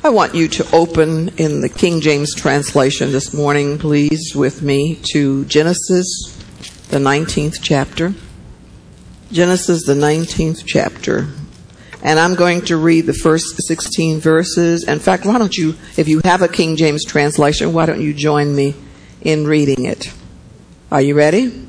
I want you to open in the King James translation this morning, please, with me to Genesis, the 19th chapter. Genesis, the 19th chapter. And I'm going to read the first 16 verses. In fact, why don't you, if you have a King James translation, why don't you join me in reading it? Are you ready?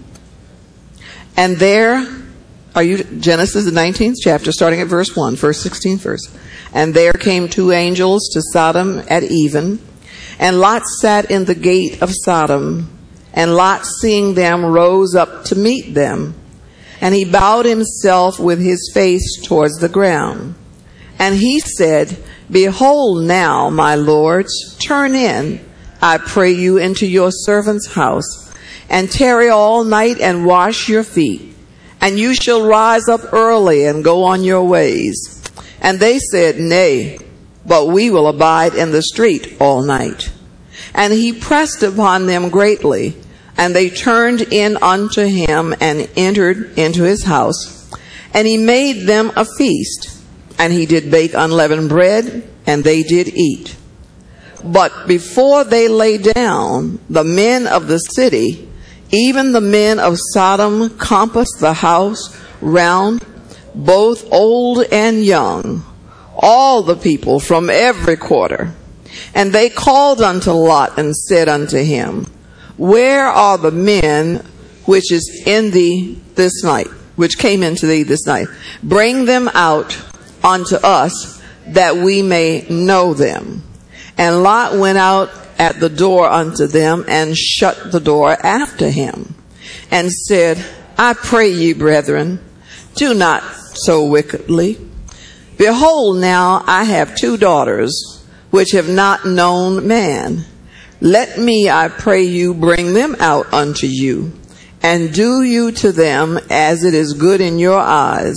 And there, Genesis, the 19th chapter, starting at verse 1, first 16 verse. And there came two angels to Sodom at even, and Lot sat in the gate of Sodom. And Lot, seeing them, rose up to meet them. And he bowed himself with his face towards the ground. And he said, Behold now, my lords, turn in, I pray you, into your servant's house, and tarry all night and wash your feet. And you shall rise up early and go on your ways. And they said, Nay, but we will abide in the street all night. And he pressed upon them greatly. And they turned in unto him and entered into his house. And he made them a feast. And he did bake unleavened bread, and they did eat. But before they lay down, the men of the city, even the men of Sodom, compassed the house round, both old and young, all the people from every quarter. And they called unto Lot and said unto him, Where are the men which is in thee this night, which came into thee this night? Bring them out unto us, that we may know them. And Lot went out at the door unto them, and shut the door after him, and said, I pray ye, brethren, do not so wickedly. Behold, now I have two daughters, which have not known man. Let me, I pray you, bring them out unto you, and do you to them as it is good in your eyes.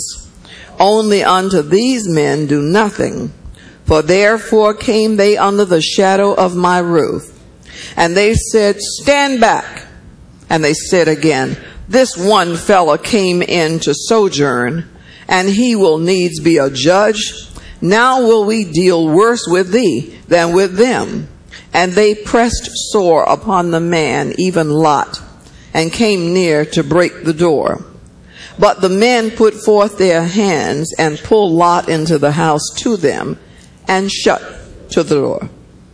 Only unto these men do nothing, for therefore came they under the shadow of my roof. And they said, Stand back. And they said again, This one fellow came in to sojourn, and he will needs be a judge. Now will we deal worse with thee than with them. And they pressed sore upon the man, even Lot, and came near to break the door. But the men put forth their hands and pulled Lot into the house to them, and shut to the door.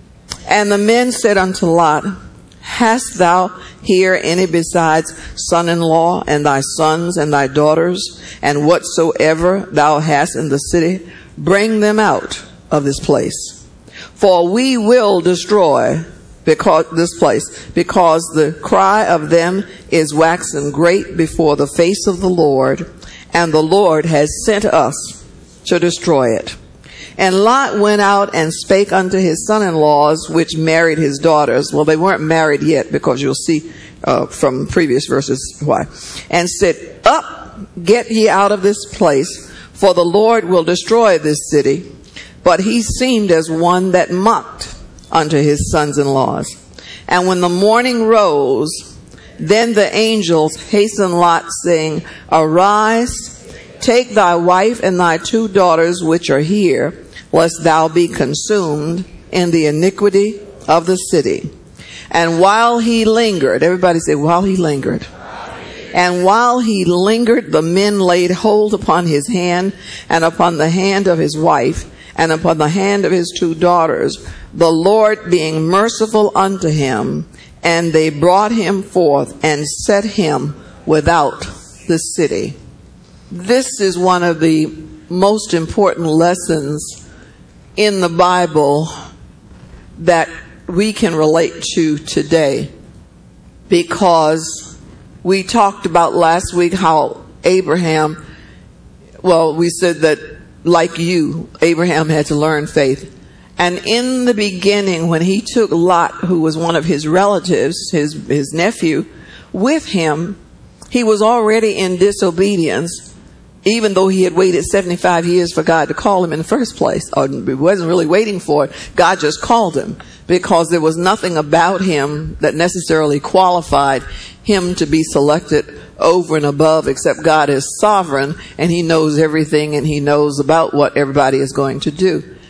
And the men said unto Lot, Hast thou here any besides son-in-law, and thy sons, and thy daughters, and whatsoever thou hast in the city? Bring them out of this place. For we will destroy this place, because the cry of them is waxen great before the face of the Lord, and the Lord has sent us to destroy it. And Lot went out and spake unto his son-in-laws, which married his daughters. Well, they weren't married yet, because you'll see from previous verses why. And said, Up, get ye out of this place, for the Lord will destroy this city. But he seemed as one that mocked unto his sons-in-laws. And when the morning rose, then the angels hastened Lot, saying, Arise, take thy wife and thy two daughters which are here, lest thou be consumed in the iniquity of the city. And while he lingered, everybody say, while he lingered. And while he lingered, the men laid hold upon his hand, and upon the hand of his wife, and upon the hand of his two daughters, the Lord being merciful unto him. And they brought him forth and set him without the city. This is one of the most important lessons in the Bible that we can relate to today, because we talked about last week how Abraham, we said that like you, Abraham had to learn faith. And in the beginning, when he took Lot, who was one of his relatives, his nephew, with him, he was already in disobedience, even though he had waited 75 years for God to call him in the first place. Or he wasn't really waiting for it. God just called him, because there was nothing about him that necessarily qualified him to be selected over and above, except God is sovereign, and he knows everything, and he knows about what everybody is going to do.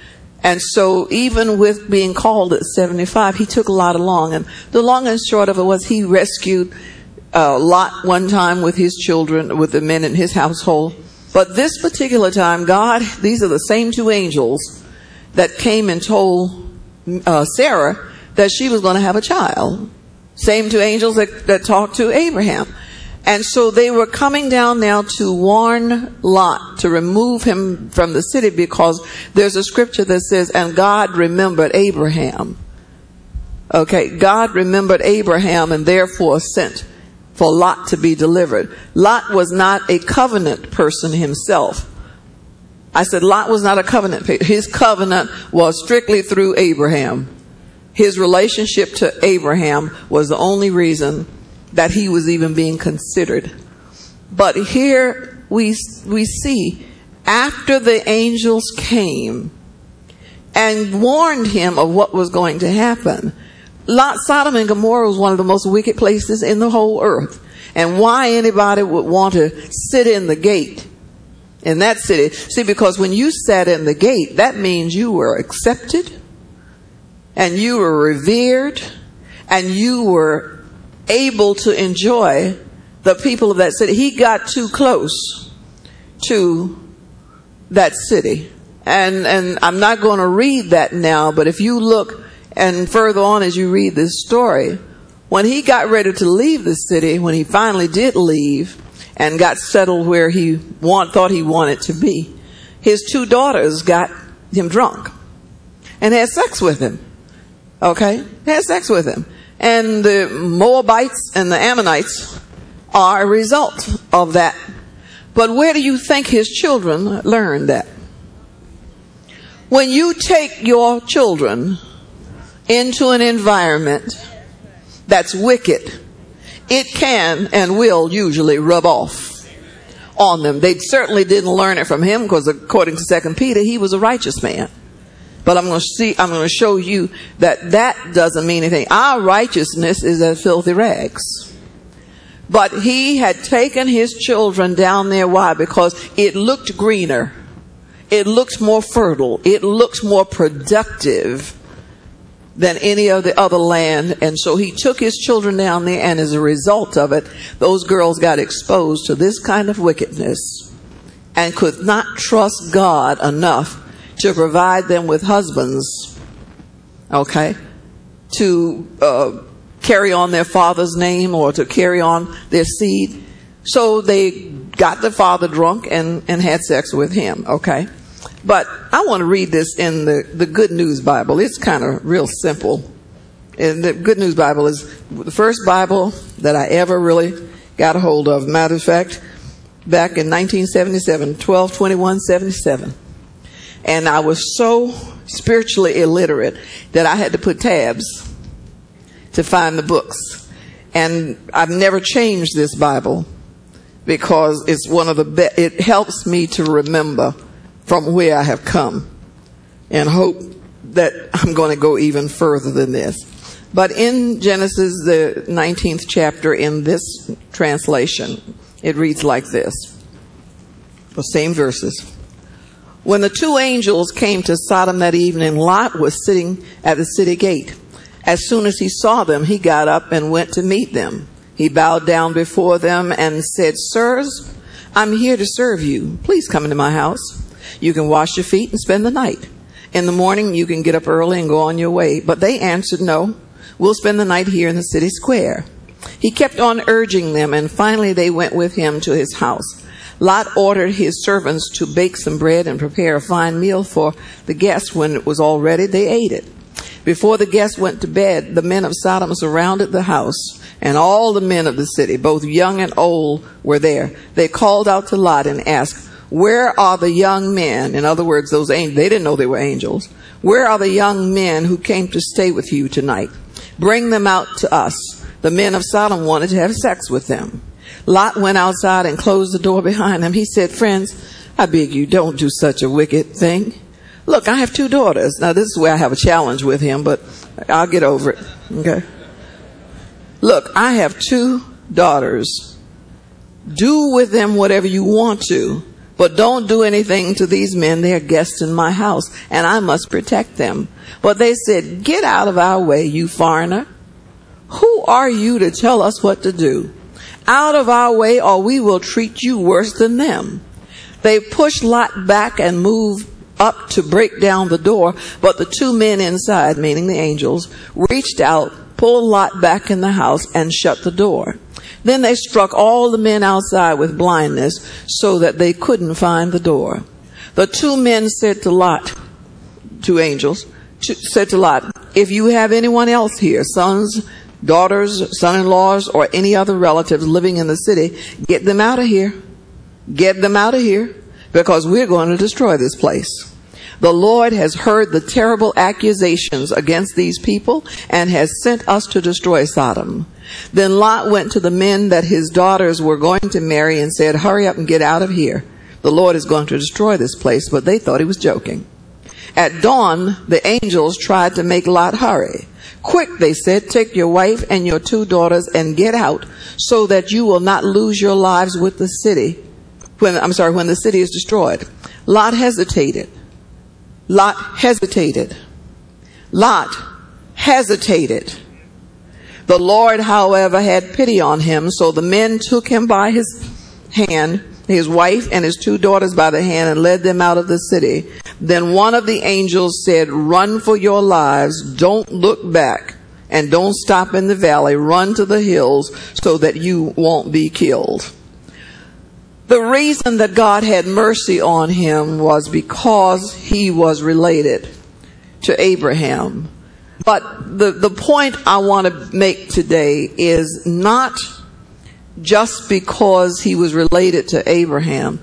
And so even with being called at 75, he took Lot along. And the long and short of it was he rescued Lot one time with his children, with the men in his household. But this particular time, God, these are the same two angels that came and told Sarah that she was going to have a child. Same two angels that talked to Abraham. And so they were coming down now to warn Lot to remove him from the city, because there's a scripture that says, and God remembered Abraham. Okay, God remembered Abraham and therefore sent for Lot to be delivered. Lot was not a covenant person himself. I said Lot was not a covenant. His covenant was strictly through Abraham. His relationship to Abraham was the only reason that he was even being considered. But here we see, after the angels came and warned him of what was going to happen, Sodom and Gomorrah was one of the most wicked places in the whole earth. And why anybody would want to sit in the gate in that city? See, because when you sat in the gate, that means you were accepted and you were revered and you were able to enjoy the people of that city. He got too close to that city. And I'm not going to read that now, but if you look and further on as you read this story, when he got ready to leave the city, when he finally did leave and got settled where he thought he wanted to be, his two daughters got him drunk and had sex with him. Okay? Had sex with him. And the Moabites and the Ammonites are a result of that. But where do you think his children learned that? When you take your children into an environment that's wicked, it can and will usually rub off on them. They certainly didn't learn it from him, because according to 2 Peter, he was a righteous man. But I'm going to show you that doesn't mean anything. Our righteousness is as filthy rags. But he had taken his children down there. Why? Because it looked greener. It looked more fertile. It looked more productive than any of the other land. And so he took his children down there, and as a result of it, those girls got exposed to this kind of wickedness and could not trust God enough to provide them with husbands, okay, to carry on their father's name or to carry on their seed. So they got the father drunk and had sex with him, okay. But I want to read this in the Good News Bible. It's kind of real simple. And the Good News Bible is the first Bible that I ever really got a hold of. Matter of fact, back in 1977, 12/21/77. And I was so spiritually illiterate that I had to put tabs to find the books. And I've never changed this Bible because it's one of the best. It helps me to remember from where I have come and hope that I'm going to go even further than this. But in Genesis, the 19th chapter, in this translation, it reads like this. The same verses. When the two angels came to Sodom that evening, Lot was sitting at the city gate. As soon as he saw them, he got up and went to meet them. He bowed down before them and said, "Sirs, I'm here to serve you. Please come into my house. You can wash your feet and spend the night. In the morning, you can get up early and go on your way." But they answered, "No, we'll spend the night here in the city square." He kept on urging them, and finally they went with him to his house. Lot ordered his servants to bake some bread and prepare a fine meal for the guests. When it was all ready, they ate it. Before the guests went to bed, the men of Sodom surrounded the house, and all the men of the city, both young and old, were there. They called out to Lot and asked, "Where are the young men?" In other words, those angels, they didn't know they were angels. "Where are the young men who came to stay with you tonight? Bring them out to us." The men of Sodom wanted to have sex with them. Lot went outside and closed the door behind him. He said, "Friends, I beg you, don't do such a wicked thing. Look, I have two daughters." Now, this is where I have a challenge with him, but I'll get over it. Okay. "Look, I have two daughters. Do with them whatever you want to, But don't do anything to these men. They are guests in my house, and I must protect them. But they said, get out of our way, you foreigner. Who are you to tell us what to do? Out of our way, or we will treat you worse than them. They pushed Lot back and moved up to break down the door, but the two men inside, meaning the angels, reached out, pulled Lot back in the house, and shut the door. Then they struck all the men outside with blindness so that they couldn't find the door. The two men said to Lot, two angels, said to Lot, if you have anyone else here, sons, daughters, son-in-laws, or any other relatives living in the city, get them out of here. Get them out of here, because we're going to destroy this place. The Lord has heard the terrible accusations against these people and has sent us to destroy Sodom. Then Lot went to the men that his daughters were going to marry and said, hurry up and get out of here. The Lord is going to destroy this place. But they thought he was joking. At dawn, the angels tried to make Lot hurry. Quick, they said, take your wife and your two daughters and get out so that you will not lose your lives with the city. When the city is destroyed. Lot hesitated. Lot hesitated. Lot hesitated. The Lord, however, had pity on him, so the men took him by his hand, his wife and his two daughters by the hand, and led them out of the city. Then one of the angels said, run for your lives, don't look back, and don't stop in the valley, run to the hills so that you won't be killed. The reason that God had mercy on him was because he was related to Abraham. But the point I want to make today is not just because he was related to Abraham.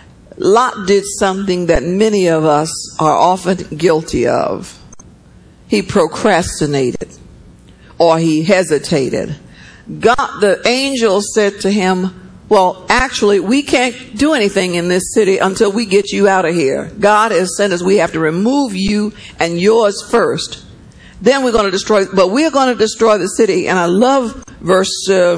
Lot did something that many of us are often guilty of. He procrastinated, or he hesitated. The angel said to him, well, actually, we can't do anything in this city until we get you out of here. God has sent us. We have to remove you and yours first. Then we're going to destroy, but we're going to destroy the city. And I love verse,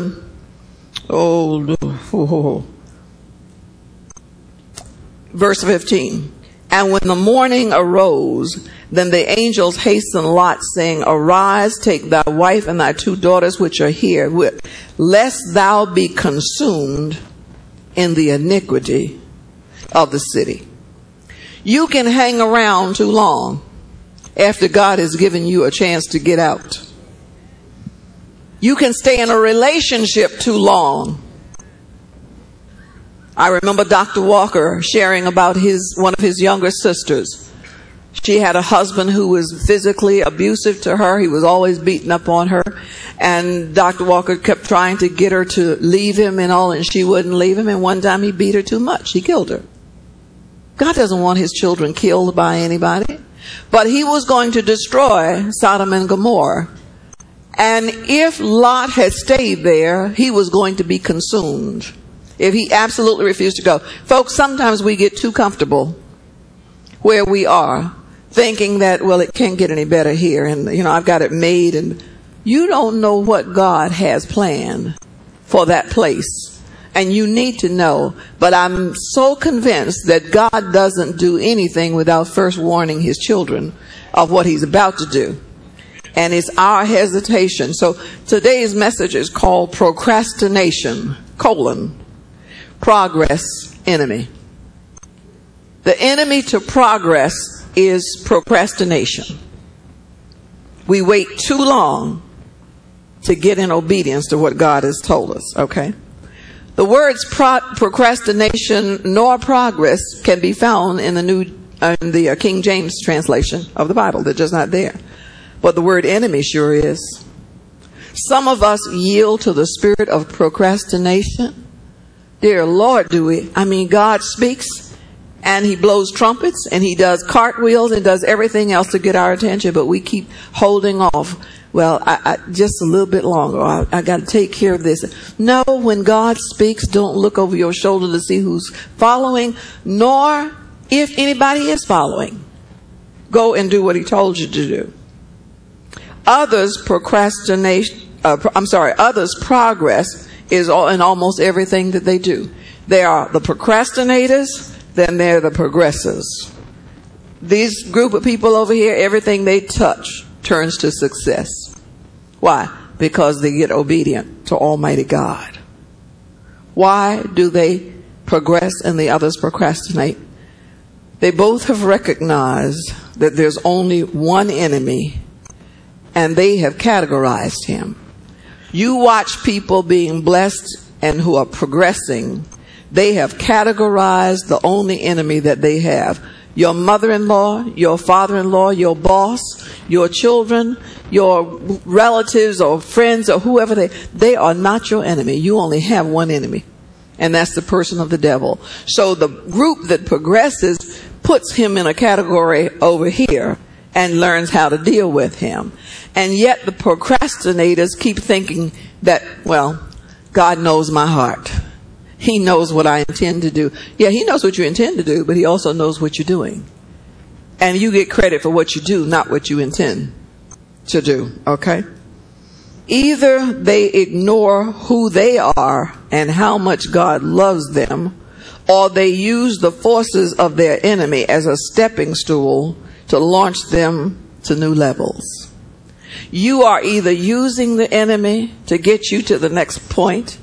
verse 15. And when the morning arose, then the angels hastened Lot, saying, arise, take thy wife and thy two daughters which are here, lest thou be consumed in the iniquity of the city. You can hang around too long after God has given you a chance to get out. You can stay in a relationship too long. I remember Dr. Walker sharing about one of his younger sisters. She had a husband who was physically abusive to her. He was always beating up on her. And Dr. Walker kept trying to get her to leave him and she wouldn't leave him. And one time he beat her too much. He killed her. God doesn't want his children killed by anybody. But he was going to destroy Sodom and Gomorrah. And if Lot had stayed there, he was going to be consumed. If he absolutely refused to go. Folks, sometimes we get too comfortable where we are, thinking that, well, it can't get any better here. And, I've got it made. And you don't know what God has planned for that place. And you need to know. But I'm so convinced that God doesn't do anything without first warning his children of what he's about to do. And it's our hesitation. So today's message is called procrastination, progress enemy. The enemy to progress is procrastination. We wait too long to get in obedience to what God has told us, okay? The words procrastination nor progress can be found in the King James translation of the Bible. They're just not there. But the word enemy sure is. Some of us yield to the spirit of procrastination. Dear Lord, do we? God speaks and he blows trumpets and he does cartwheels and does everything else to get our attention, but we keep holding off. Well, I just a little bit longer. I got to take care of this. No, when God speaks, don't look over your shoulder to see who's following, nor if anybody is following. Go and do what he told you to do. Others' progress is in almost everything that they do. They are the procrastinators, then they're the progressors. These group of people over here, everything they touch turns to success. Why? Because they get obedient to Almighty God. Why do they progress and the others procrastinate? They both have recognized that there's only one enemy, and they have categorized him. You watch people being blessed and who are progressing. They have categorized the only enemy that they have. Your mother-in-law, your father-in-law, your boss, your children, your relatives or friends or whoever they are not your enemy. You only have one enemy, and that's the person of the devil. So the group that progresses puts him in a category over here and learns how to deal with him. And yet the procrastinators keep thinking that, well, God knows my heart. He knows what I intend to do. Yeah, he knows what you intend to do, but he also knows what you're doing. And you get credit for what you do, not what you intend to do, okay? Either they ignore who they are and how much God loves them, or they use the forces of their enemy as a stepping stool to launch them to new levels. You are either using the enemy to get you to the next point,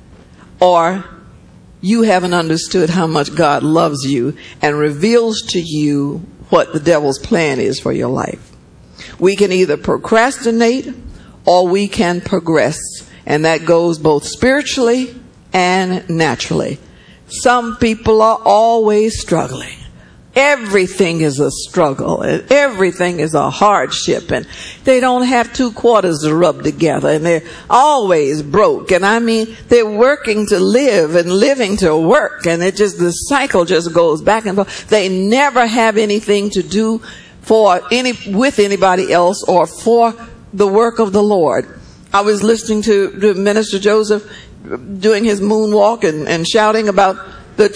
or you haven't understood how much God loves you and reveals to you what the devil's plan is for your life. We can either procrastinate or we can progress, and that goes both spiritually and naturally. Some people are always struggling. Everything is a struggle, and everything is a hardship, and they don't have two quarters to rub together, and they're always broke. And I mean, they're working to live and living to work, and the cycle just goes back and forth. They never have anything to do with anybody else or for the work of the Lord. I was listening to Minister Joseph doing his moonwalk and shouting about the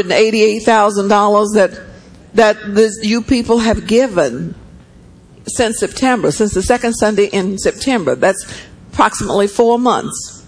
$288,000 that you people have given since September, since the second Sunday in September. That's approximately 4 months.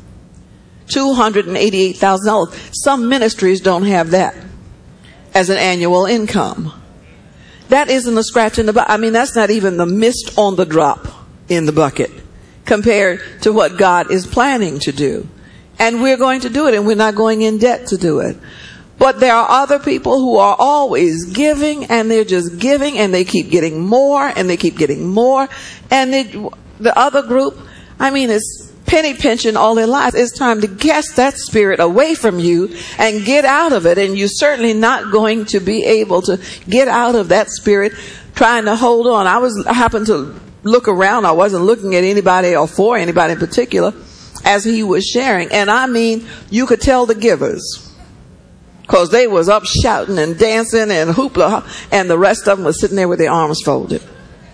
$288,000. Some ministries don't have that as an annual income. That isn't a scratch in the bucket. I mean, that's not even the mist on the drop in the bucket compared to what God is planning to do. And we're going to do it, and we're not going in debt to do it. But there are other people who are always giving, and they're just giving, and they keep getting more, and they keep getting more. And the other group, I mean, it's penny pinching all their lives. It's time to cast that spirit away from you and get out of it. And you're certainly not going to be able to get out of that spirit trying to hold on. I happened to look around. I wasn't looking at anybody or for anybody in particular as he was sharing. And I mean, you could tell the givers, because they was up shouting and dancing and hoopla, and the rest of them was sitting there with their arms folded.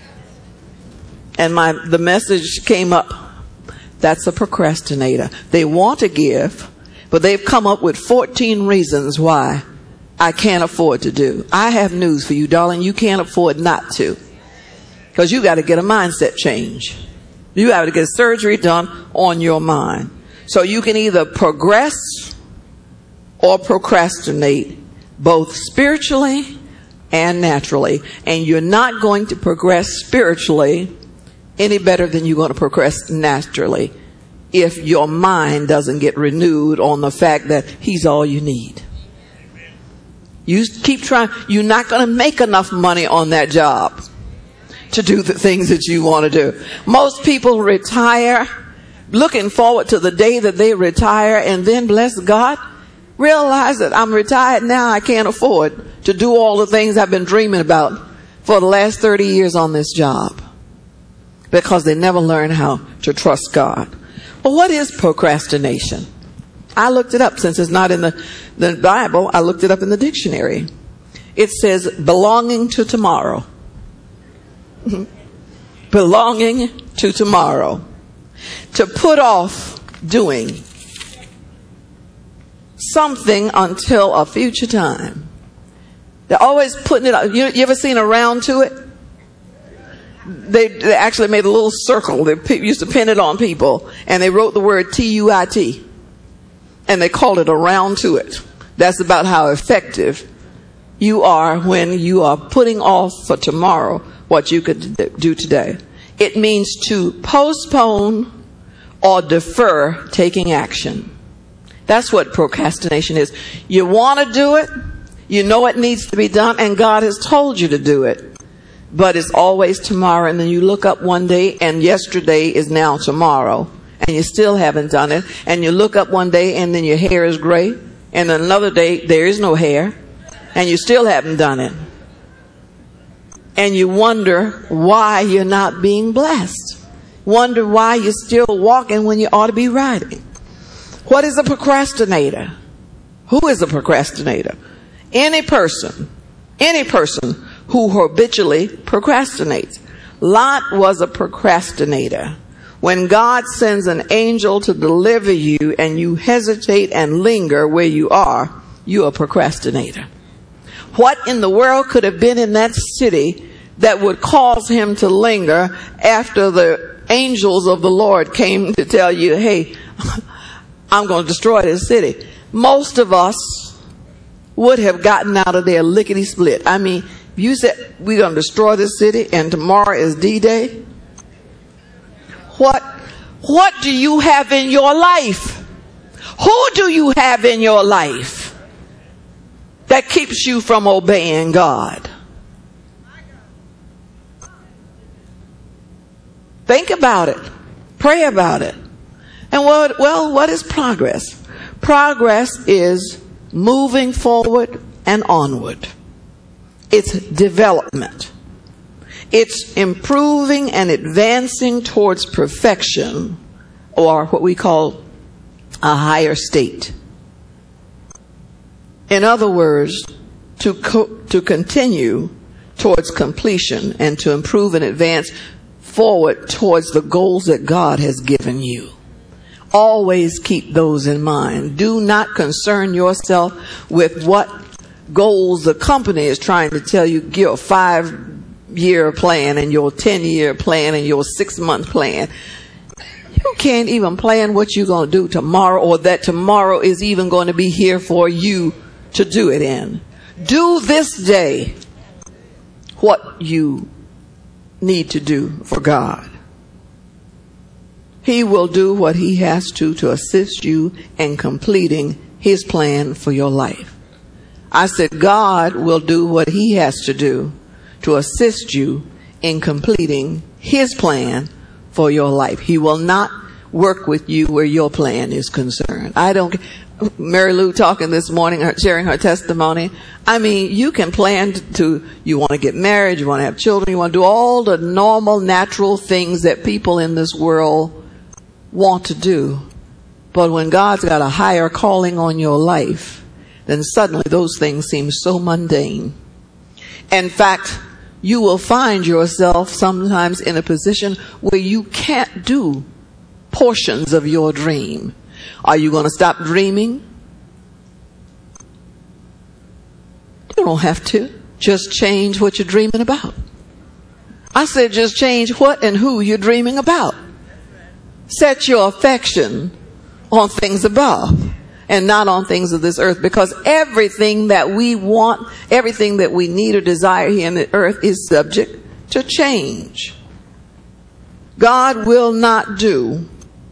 And the message came up. That's a procrastinator. They want to give, but they've come up with 14 reasons why I can't afford to do. I have news for you, darling. You can't afford not to, because you got to get a mindset change. You have to get surgery done on your mind. So you can either progress or procrastinate, both spiritually and naturally. And you're not going to progress spiritually any better than you're going to progress naturally if your mind doesn't get renewed on the fact that he's all you need. You keep trying. You're not going to make enough money on that job to do the things that you want to do. Most people retire looking forward to the day that they retire, and then, bless God, realize that I'm retired now. I can't afford to do all the things I've been dreaming about for the last 30 years on this job, because they never learn how to trust God. Well, what is procrastination? I looked it up. Since it's not in the Bible, I looked it up in the dictionary. It says belonging to tomorrow. Belonging to tomorrow. To put off doing something until a future time. They're always putting it up. You ever seen a round to it? They actually made a little circle. They used to pin it on people, and they wrote the word TUIT, and they called it a round to it. That's about how effective you are when you are putting off for tomorrow what you could do today. It means to postpone or defer taking action. That's what procrastination is. You want to do it, you know it needs to be done, and God has told you to do it. But it's always tomorrow, and then you look up one day and yesterday is now tomorrow, and you still haven't done it. And you look up one day and then your hair is gray, and another day there is no hair, and you still haven't done it. And you wonder why you're not being blessed. Wonder why you're still walking when you ought to be riding. What is a procrastinator? Who is a procrastinator? Any person who habitually procrastinates. Lot was a procrastinator. When God sends an angel to deliver you and you hesitate and linger where you are, you're a procrastinator. What in the world could have been in that city that would cause him to linger after the angels of the Lord came to tell you, hey, I'm going to destroy this city? Most of us would have gotten out of there lickety-split. I mean, you said we're going to destroy this city and tomorrow is D-Day. What do you have in your life? Who do you have in your life that keeps you from obeying God? Think about it. Pray about it. And what is progress? Progress is moving forward and onward. It's development. It's improving and advancing towards perfection, or what we call a higher state. In other words, to continue towards completion and to improve and advance forward towards the goals that God has given you. Always keep those in mind. Do not concern yourself with what goals the company is trying to tell you, your 5-year plan and your 10-year plan and your 6-month plan. You can't even plan what you're going to do tomorrow, or that tomorrow is even going to be here for you to do it in. Do this day what you need to do for God. He will do what he has to assist you in completing his plan for your life. I said God will do what he has to do to assist you in completing his plan for your life. He will not work with you where your plan is concerned. Mary Lou talking this morning, sharing her testimony. I mean, you can plan you want to get married, you want to have children, you want to do all the normal, natural things that people in this world want to do. But when God's got a higher calling on your life, then suddenly those things seem so mundane. In fact, you will find yourself sometimes in a position where you can't do portions of your dream. Are you going to stop dreaming? You don't have to. Just change what you're dreaming about. I said just change what and who you're dreaming about. Set your affection on things above and not on things of this earth, because everything that we want, everything that we need or desire here in the earth is subject to change. God will do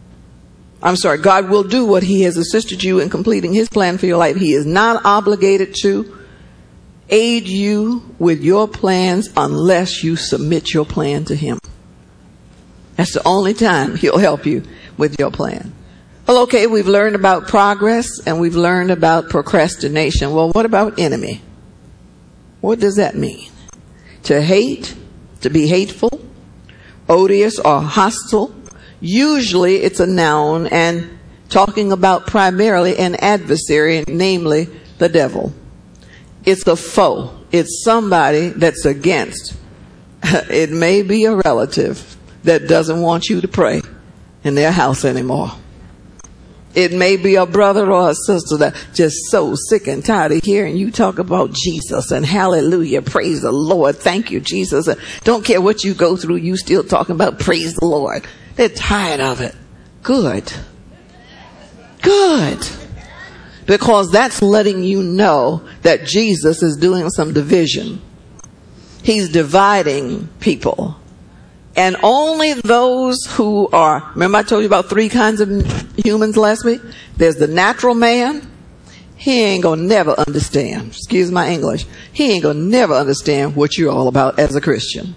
what he has assisted you in completing his plan for your life. He is not obligated to aid you with your plans unless you submit your plan to him. That's the only time he'll help you with your plan. Well, okay, we've learned about progress and we've learned about procrastination. Well, what about enemy? What does that mean? To hate, to be hateful, odious, or hostile. Usually it's a noun and talking about primarily an adversary, namely the devil. It's a foe. It's somebody that's against. It may be a relative that doesn't want you to pray in their house anymore. It may be a brother or a sister that's just so sick and tired of hearing you talk about Jesus and hallelujah, praise the Lord, thank you, Jesus. Don't care what you go through, you still talking about praise the Lord. They're tired of it. Good. because that's letting you know that Jesus is doing some division. He's dividing people. And only those who are, remember I told you about 3 kinds of humans last week? There's the natural man. He ain't gonna never understand. Excuse my English. He ain't gonna never understand what you're all about as a Christian.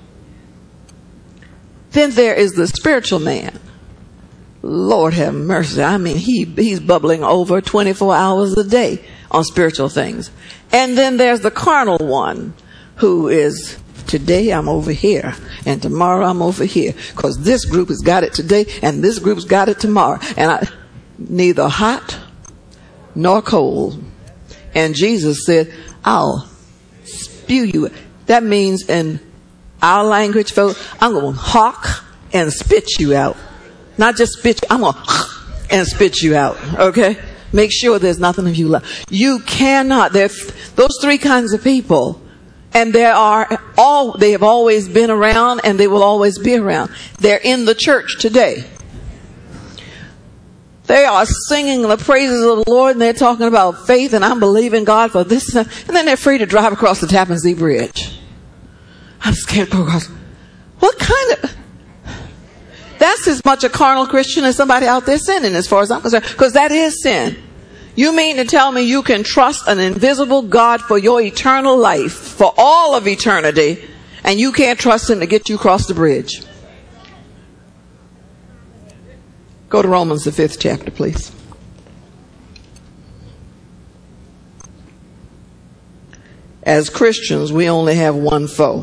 Then there is the spiritual man. Lord have mercy. I mean, he's bubbling over 24 hours a day on spiritual things. And then there's the carnal one who is, today I'm over here and tomorrow I'm over here because this group has got it today and this group's got it tomorrow. And neither hot nor cold. And Jesus said, I'll spew you. That means in our language, folks, I'm going to hawk and spit you out. Not just spit you, I'm going to and spit you out. Okay? Make sure there's nothing of you left. You cannot. Those 3 kinds of people. And they have always been around and they will always be around. They're in the church today. They are singing the praises of the Lord and they're talking about faith and I'm believing God for this. And then they're free to drive across the Tappan Zee Bridge. I'm scared to go across. What kind of... That's as much a carnal Christian as somebody out there sinning as far as I'm concerned. Because that is sin. You mean to tell me you can trust an invisible God for your eternal life, for all of eternity, and you can't trust him to get you across the bridge? Go to Romans, the 5th chapter, please. As Christians, we only have one foe.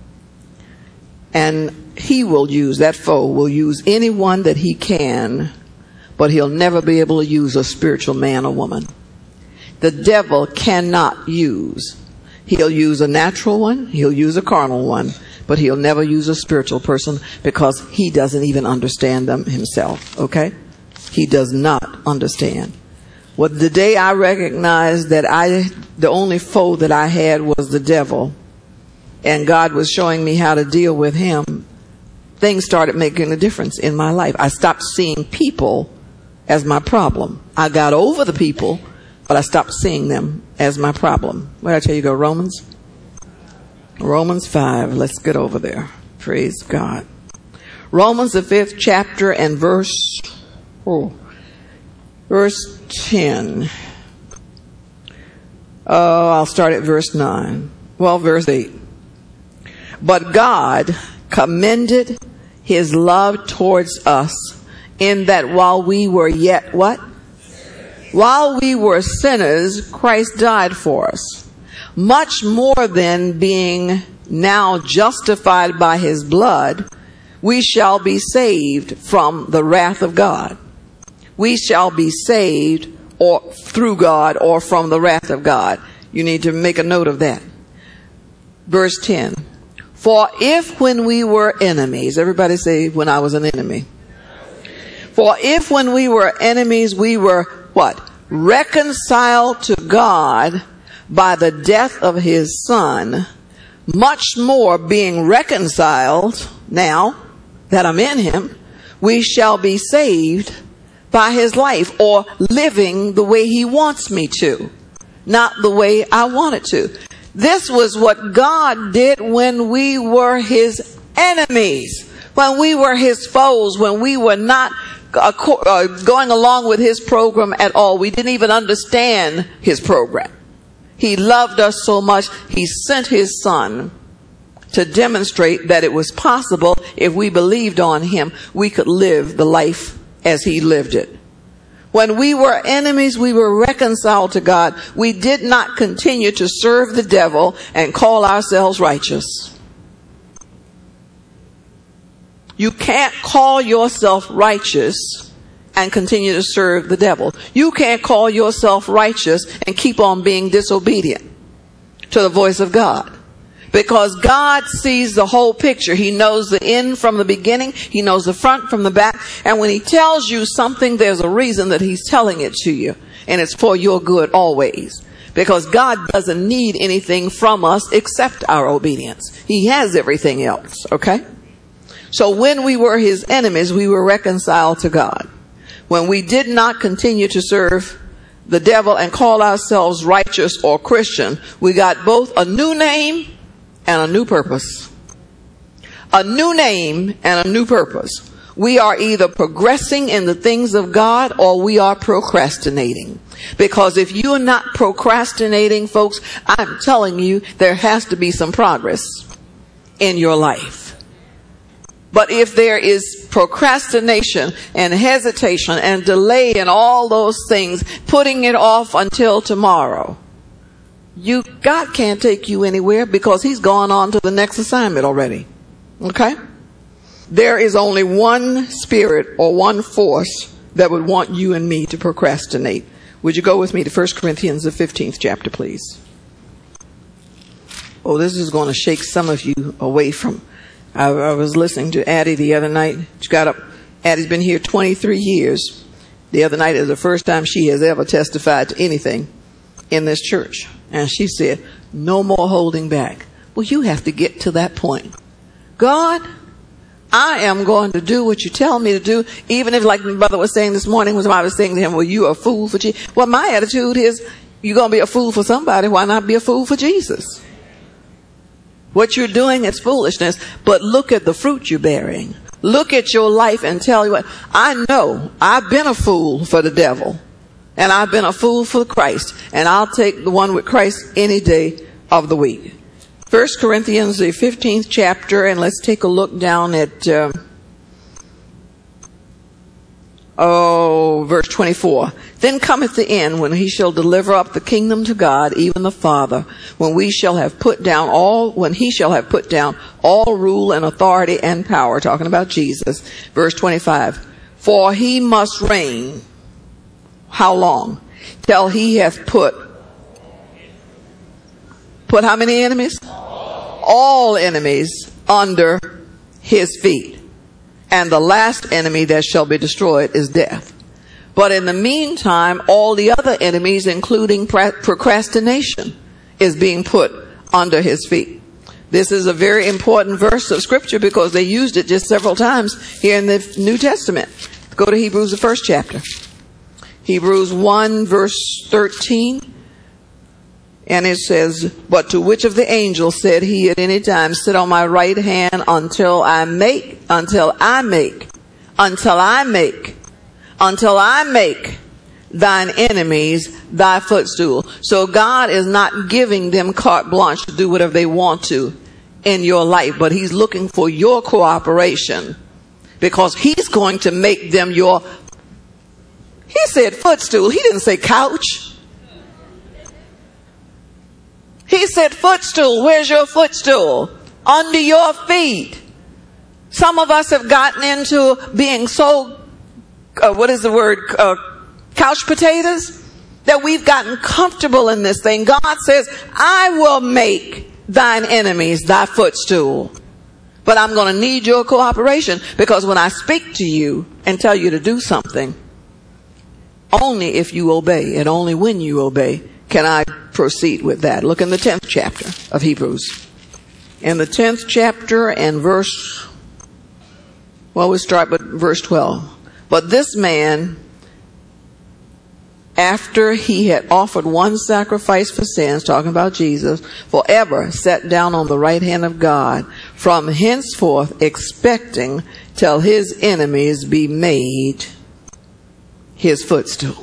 And that foe will use anyone that he can, but he'll never be able to use a spiritual man or woman. The devil cannot use. He'll use a natural one, he'll use a carnal one, but he'll never use a spiritual person because he doesn't even understand them himself, okay? He does not understand. Well, the day I recognized that the only foe that I had was the devil, and God was showing me how to deal with him, things started making a difference in my life. I stopped seeing people as my problem. I got over the people, but I stopped seeing them as my problem. Where did I tell you to go? Romans 5. Let's get over there. Praise God. Romans, the 5th chapter and verse 10. I'll start at verse 9. Well, verse 8. But God commended his love towards us in that while we were yet what? While we were sinners, Christ died for us. Much more than being now justified by his blood, we shall be saved from the wrath of God. We shall be saved or through God or from the wrath of God. You need to make a note of that. Verse 10. For if when we were enemies, everybody say, when I was an enemy. For if when we were enemies, we were what? Reconciled to God by the death of his Son, much more being reconciled now that I'm in him, we shall be saved by his life, or living the way he wants me to, not the way I wanted to. This was what God did when we were his enemies, when we were his foes, when we were not going along with his program at all. We didn't even understand his program. He loved us so much, he sent his Son to demonstrate that it was possible, if we believed on him, we could live the life as he lived it. When we were enemies, we were reconciled to God. We did not continue to serve the devil and call ourselves righteous. You can't call yourself righteous and continue to serve the devil. You can't call yourself righteous and keep on being disobedient to the voice of God. Because God sees the whole picture. He knows the end from the beginning. He knows the front from the back. And when he tells you something, there's a reason that he's telling it to you. And it's for your good always. Because God doesn't need anything from us except our obedience. He has everything else. Okay? So when we were his enemies, we were reconciled to God. When we did not continue to serve the devil and call ourselves righteous or Christian, we got both a new name and a new purpose. A new name and a new purpose. We are either progressing in the things of God or we are procrastinating. Because if you're not procrastinating, folks, I'm telling you, there has to be some progress in your life. But if there is procrastination and hesitation and delay and all those things, putting it off until tomorrow, God can't take you anywhere because he's gone on to the next assignment already. Okay? There is only one spirit or one force that would want you and me to procrastinate. Would you go with me to 1 Corinthians, the 15th chapter, please? Oh, this is going to shake some of you away from... I was listening to Addie the other night. She got up. Addie's been here 23 years. The other night is the first time she has ever testified to anything in this church. And she said, no more holding back. Well, you have to get to that point. God, I am going to do what you tell me to do, even if, like my brother was saying this morning, when I was saying to him, well, you are a fool for Jesus. Well, my attitude is, you're going to be a fool for somebody. Why not be a fool for Jesus? What you're doing is foolishness, but look at the fruit you're bearing. Look at your life and tell you what. I know I've been a fool for the devil, and I've been a fool for Christ, and I'll take the one with Christ any day of the week. 1 Corinthians, the 15th chapter, and let's take a look down at verse 24. Then cometh the end, when he shall deliver up the kingdom to God, even the Father, when he shall have put down all rule and authority and power. Talking about Jesus. Verse 25. For he must reign. How long? Till he hath put how many enemies? All enemies under his feet. And the last enemy that shall be destroyed is death. But in the meantime, all the other enemies, including procrastination, is being put under his feet. This is a very important verse of scripture because they used it just several times here in the New Testament. Go to Hebrews, the first chapter. Hebrews 1 verse 13. And it says, but to which of the angels said he at any time, sit on my right hand until I make thine enemies thy footstool. So God is not giving them carte blanche to do whatever they want to in your life, but he's looking for your cooperation because he's going to make them he said footstool. He didn't say couch. He said footstool. Where's your footstool? Under your feet. Some of us have gotten into being so, couch potatoes, that we've gotten comfortable in this thing. God says, I will make thine enemies thy footstool. But I'm going to need your cooperation, because when I speak to you and tell you to do something, only if you obey and only when you obey can I proceed with that. Look in the 10th chapter of Hebrews. In the 10th chapter and we start with verse 12. But this man, after he had offered one sacrifice for sins, talking about Jesus, forever sat down on the right hand of God, from henceforth expecting till his enemies be made his footstool.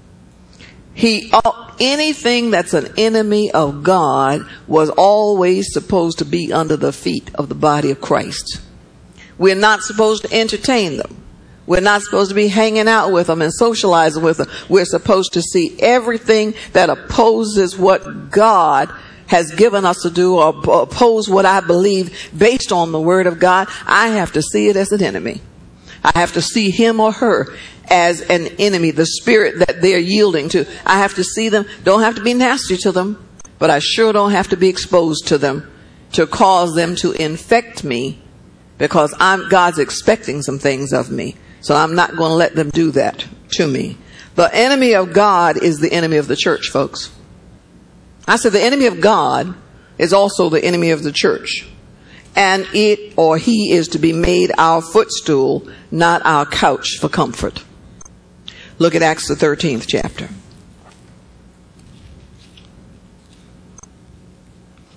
Anything that's an enemy of God was always supposed to be under the feet of the body of Christ. We're not supposed to entertain them. We're not supposed to be hanging out with them and socializing with them. We're supposed to see everything that opposes what God has given us to do, or oppose what I believe based on the word of God. I have to see it as an enemy. I have to see him or her as an enemy, the spirit that they're yielding to. I have to see them. Don't have to be nasty to them, but I sure don't have to be exposed to them to cause them to infect me, because God's expecting some things of me. So I'm not going to let them do that to me. The enemy of God is the enemy of the church, folks. I said the enemy of God is also the enemy of the church. And he is to be made our footstool, not our couch for comfort. Look at Acts the 13th chapter.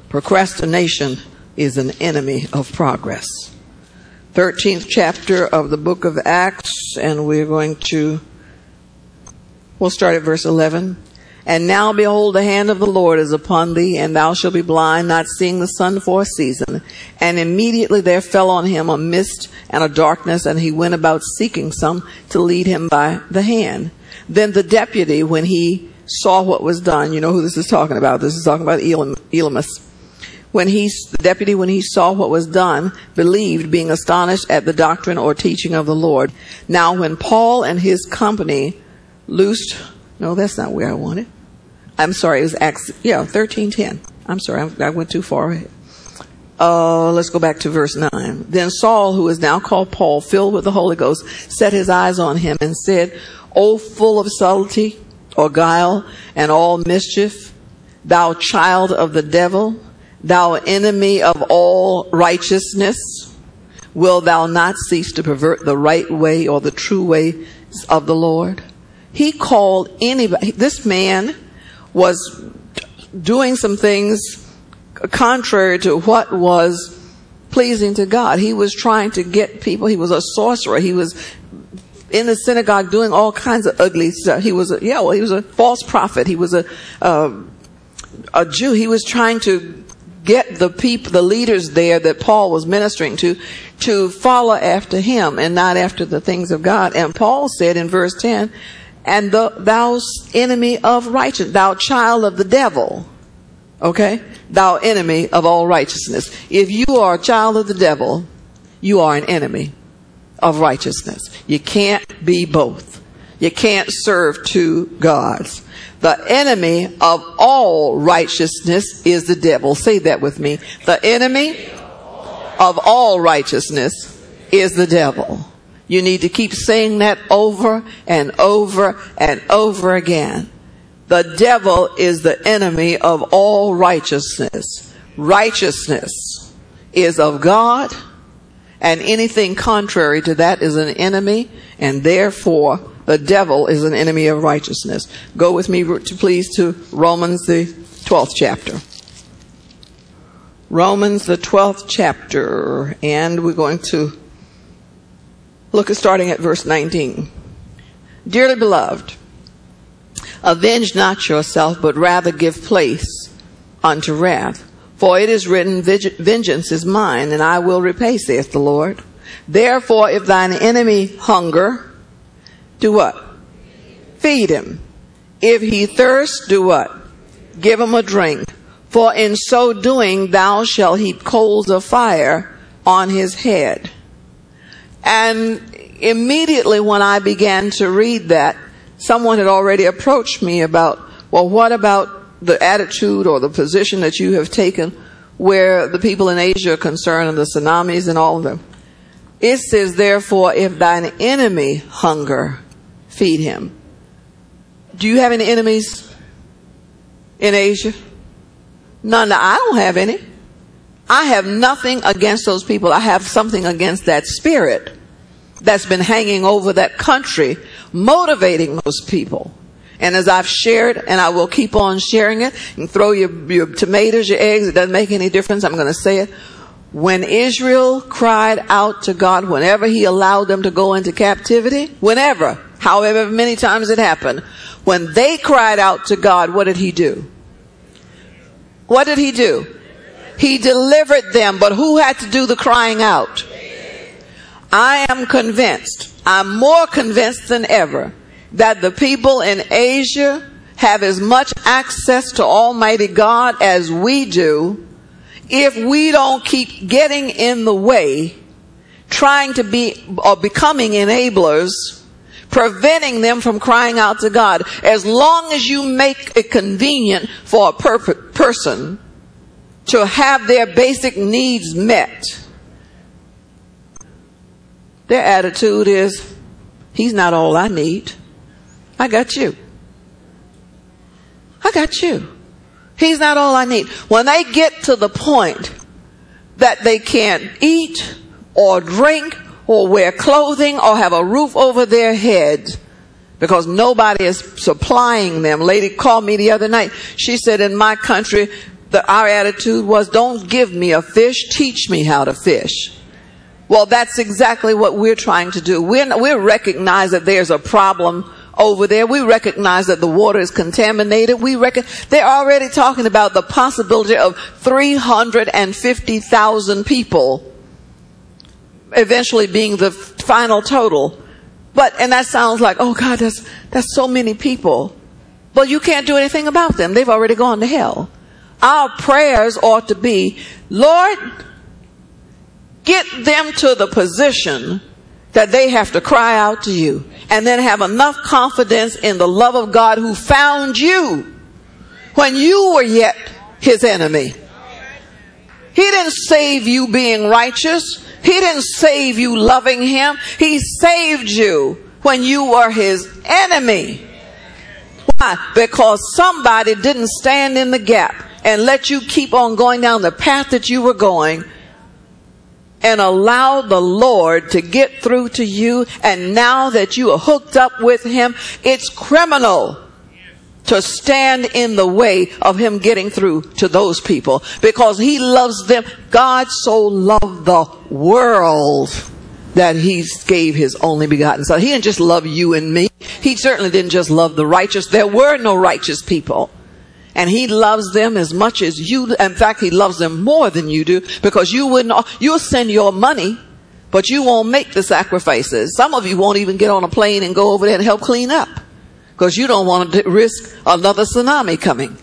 Procrastination is an enemy of progress. 13th chapter of the book of Acts, and we'll start at verse 11. And now behold, the hand of the Lord is upon thee, and thou shalt be blind, not seeing the sun for a season. And immediately there fell on him a mist and a darkness, and he went about seeking some to lead him by the hand. Then the deputy, when he saw what was done, you know who this is talking about. This is talking about Elymas. When he saw what was done, believed, being astonished at the doctrine or teaching of the Lord. Now when Paul and his company loosed, no, that's not where I wanted. I'm sorry, it was Acts, 13:10. I'm sorry, I went too far ahead. Let's go back to verse 9. Then Saul, who is now called Paul, filled with the Holy Ghost, set his eyes on him and said, O full of subtlety, or guile, and all mischief, thou child of the devil, thou enemy of all righteousness, will thou not cease to pervert the right way or the true way of the Lord? He called anybody. This man was doing some things contrary to what was pleasing to God. He was trying to get people. He was a sorcerer. He was in the synagogue doing all kinds of ugly stuff. He was a false prophet. He was a Jew. He was trying to get the people, the leaders there that Paul was ministering to follow after him and not after the things of God. And Paul said in verse 10, and thou enemy of righteousness, thou child of the devil. Okay? Thou enemy of all righteousness. If you are a child of the devil, you are an enemy of righteousness. You can't be both. You can't serve two gods. The enemy of all righteousness is the devil. Say that with me. The enemy of all righteousness is the devil. You need to keep saying that over and over and over again. The devil is the enemy of all righteousness. Righteousness is of God, and anything contrary to that is an enemy, and therefore the devil is an enemy of righteousness. Go with me, please, to Romans, the 12th chapter. Romans, the 12th chapter, and we're going to look at starting at verse 19. Dearly beloved, avenge not yourself, but rather give place unto wrath. For it is written, vengeance is mine, and I will repay, saith the Lord. Therefore, if thine enemy hunger, do what? Feed him. If he thirst, do what? Give him a drink. For in so doing, thou shalt heap coals of fire on his head. And immediately when I began to read that, someone had already approached me about, well, what about the attitude or the position that you have taken where the people in Asia are concerned and the tsunamis and all of them? It says, therefore, if thine enemy hunger, feed him. Do you have any enemies in Asia? None. I don't have any. I have nothing against those people. I have something against that spirit that's been hanging over that country, motivating those people. And as I've shared, and I will keep on sharing it, and throw your tomatoes, your eggs, it doesn't make any difference. I'm going to say it. When Israel cried out to God, whenever he allowed them to go into captivity, whenever, however many times it happened, when they cried out to God, what did he do? What did he do? He delivered them, but who had to do the crying out? I am convinced, I'm more convinced than ever, that the people in Asia have as much access to Almighty God as we do if we don't keep getting in the way, trying to be or becoming enablers, preventing them from crying out to God. As long as you make it convenient for a person to have their basic needs met, their attitude is, he's not all I need. I got you. I got you. He's not all I need. When they get to the point that they can't eat or drink or wear clothing or have a roof over their head because nobody is supplying them. A lady called me the other night. She said, in my country, our attitude was, don't give me a fish, teach me how to fish. Well, that's exactly what we're trying to do. We recognize that there's a problem over there. We recognize that the water is contaminated. They're already talking about the possibility of 350,000 people eventually being the final total. And that sounds like, oh God, that's so many people. But you can't do anything about them. They've already gone to hell. Our prayers ought to be, Lord, get them to the position that they have to cry out to you, and then have enough confidence in the love of God who found you when you were yet his enemy. He didn't save you being righteous. He didn't save you loving him. He saved you when you were his enemy. Why? Because somebody didn't stand in the gap and let you keep on going down the path that you were going, and allow the Lord to get through to you. And now that you are hooked up with him, it's criminal to stand in the way of him getting through to those people, because he loves them. God so loved the world that he gave his only begotten son. He didn't just love you and me. He certainly didn't just love the righteous. There were no righteous people. And he loves them as much as you do. In fact, he loves them more than you do, because you'll send your money, but you won't make the sacrifices. Some of you won't even get on a plane and go over there and help clean up, because you don't want to risk another tsunami coming.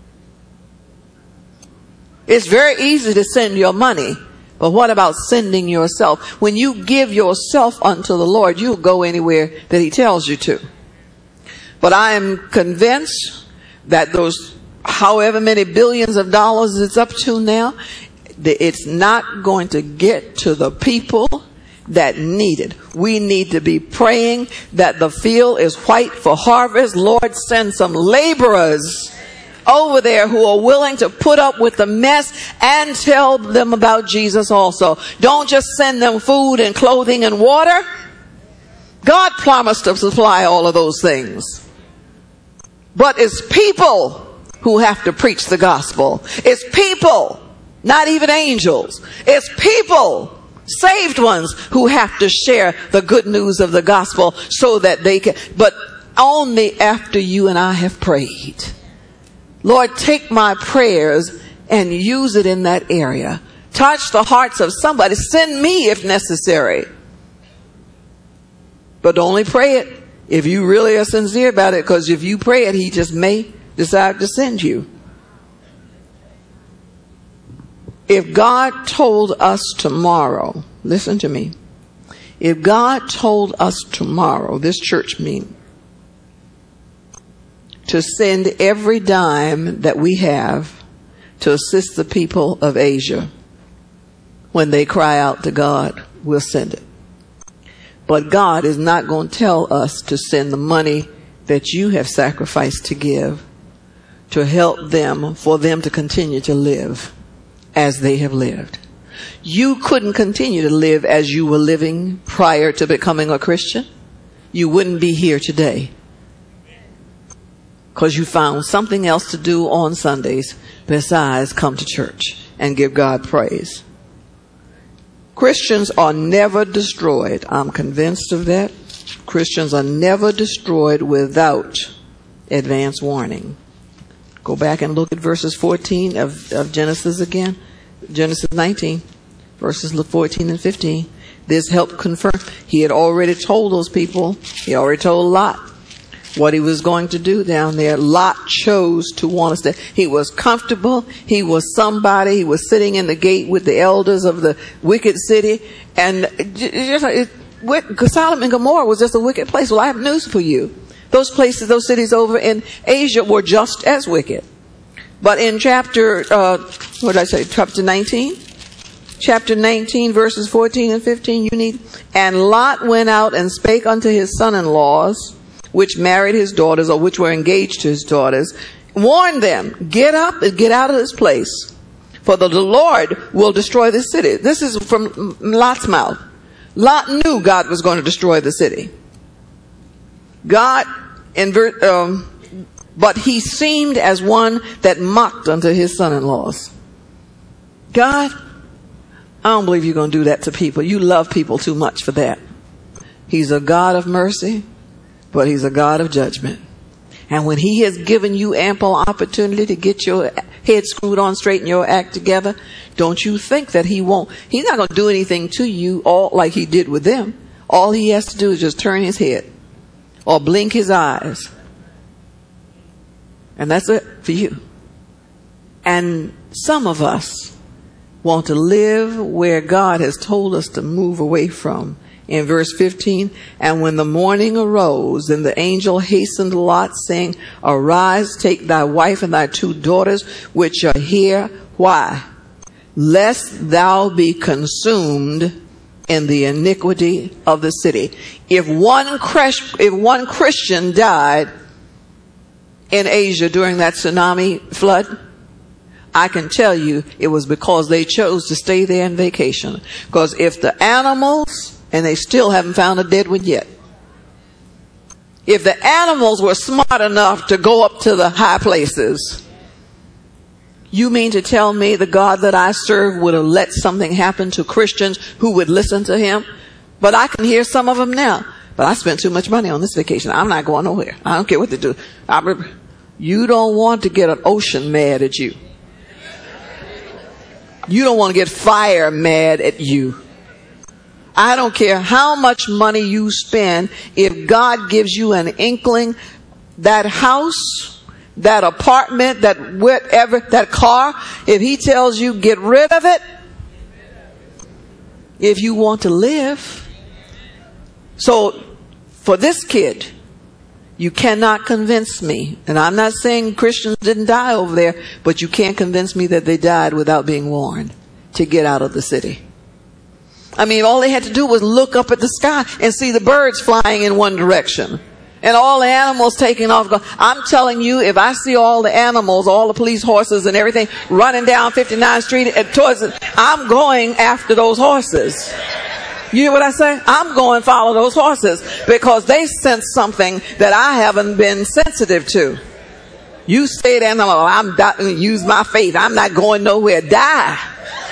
It's very easy to send your money, but what about sending yourself? When you give yourself unto the Lord, you'll go anywhere that he tells you to. But I am convinced that those however many billions of dollars it's up to now, it's not going to get to the people that need it. We need to be praying that the field is white for harvest. Lord, send some laborers over there who are willing to put up with the mess and tell them about Jesus also. Don't just send them food and clothing and water. God promised to supply all of those things. But it's people who have to preach the gospel. It's people, not even angels. It's people, saved ones, who have to share the good news of the gospel so that they can, but only after you and I have prayed. Lord, take my prayers and use it in that area. Touch the hearts of somebody. Send me if necessary. But only pray it if you really are sincere about it, because if you pray it, he just may decide to send you. If God told us tomorrow, listen to me, if God told us tomorrow, this church meeting, to send every dime that we have to assist the people of Asia when they cry out to God, we'll send it. But God is not going to tell us to send the money that you have sacrificed to give to help them, for them to continue to live as they have lived. You couldn't continue to live as you were living prior to becoming a Christian. You wouldn't be here today, because you found something else to do on Sundays besides come to church and give God praise. Christians are never destroyed. I'm convinced of that. Christians are never destroyed without advance warning. Go back and look at verses 14 of Genesis again. Genesis 19, verses 14 and 15. This helped confirm. He had already told those people, he already told Lot what he was going to do down there. Lot chose to want to stay. He was comfortable. He was somebody. He was sitting in the gate with the elders of the wicked city. And Sodom and Gomorrah was just a wicked place. Well, I have news for you. Those places, those cities over in Asia were just as wicked. But in chapter 19? Chapter 19, verses 14 and 15, and Lot went out and spake unto his son-in-laws, which married his daughters, or which were engaged to his daughters, warned them, get up and get out of this place, for the Lord will destroy this city. This is from Lot's mouth. Lot knew God was going to destroy the city. God, but he seemed as one that mocked unto his son-in-laws. God, I don't believe you're going to do that to people. You love people too much for that. He's a God of mercy, but he's a God of judgment. And when he has given you ample opportunity to get your head screwed on straight and your act together, don't you think that he won't. He's not going to do anything to you all like he did with them. All he has to do is just turn his head or blink his eyes. And that's it for you. And some of us want to live where God has told us to move away from. In verse 15, and when the morning arose, and the angel hastened Lot, saying, Arise, take thy wife and thy 2 daughters, which are here. Why? Lest thou be consumed in the iniquity of the city. If one Christian died in Asia during that tsunami flood, I can tell you it was because they chose to stay there on vacation. Because if the animals, and they still haven't found a dead one yet, if the animals were smart enough to go up to the high places, you mean to tell me the God that I serve would have let something happen to Christians who would listen to him? But I can hear some of them now. But I spent too much money on this vacation. I'm not going nowhere. I don't care what they do. You don't want to get an ocean mad at you. You don't want to get fire mad at you. I don't care how much money you spend. If God gives you an inkling, that house, that apartment, that whatever, that car, if he tells you get rid of it, if you want to live. So for this kid, you cannot convince me, and I'm not saying Christians didn't die over there, but you can't convince me that they died without being warned to get out of the city. I mean, all they had to do was look up at the sky and see the birds flying in one direction and all the animals taking off. I'm telling you, if I see all the animals, all the police horses and everything running down 59th Street towards it, I'm going after those horses. You hear what I say? I'm going to follow those horses because they sense something that I haven't been sensitive to. You stay there and I'm going to use my faith. I'm not going nowhere. Die.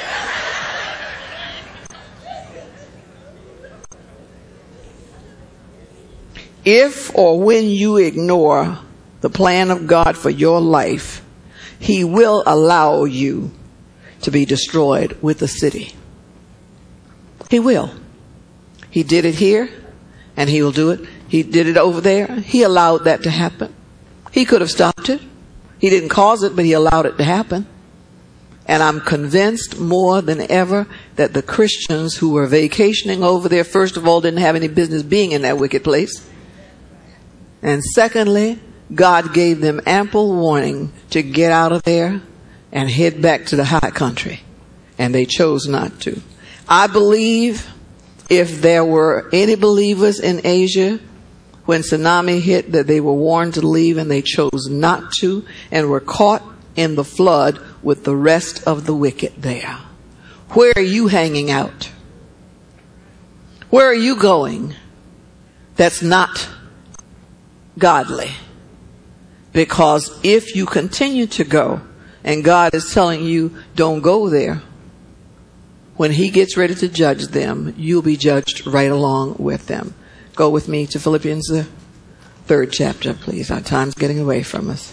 If or when you ignore the plan of God for your life, he will allow you to be destroyed with the city. He will. He did it here, and he will do it. He did it over there. He allowed that to happen. He could have stopped it. He didn't cause it, but he allowed it to happen. And I'm convinced more than ever that the Christians who were vacationing over there, first of all, didn't have any business being in that wicked place. And secondly, God gave them ample warning to get out of there and head back to the high country. And they chose not to. I believe if there were any believers in Asia when tsunami hit, that they were warned to leave and they chose not to and were caught in the flood with the rest of the wicked there. Where are you hanging out? Where are you going that's not godly? Because if you continue to go and God is telling you don't go there, when he gets ready to judge them, you'll be judged right along with them. Go with me to Philippians, the 3rd chapter, please. Our time's getting away from us.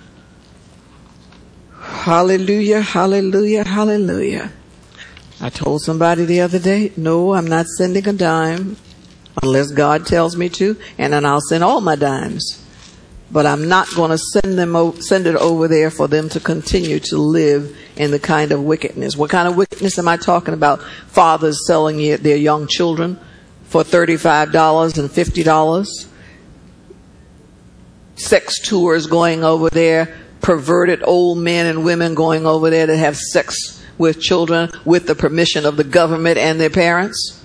Hallelujah, hallelujah, hallelujah. I told somebody the other day, no, I'm not sending a dime unless God tells me to, and then I'll send all my dimes. But I'm not going to send it over there for them to continue to live in the kind of wickedness. What kind of wickedness am I talking about? Fathers selling their young children for $35 and $50. Sex tours going over there. Perverted old men and women going over there to have sex with children with the permission of the government and their parents.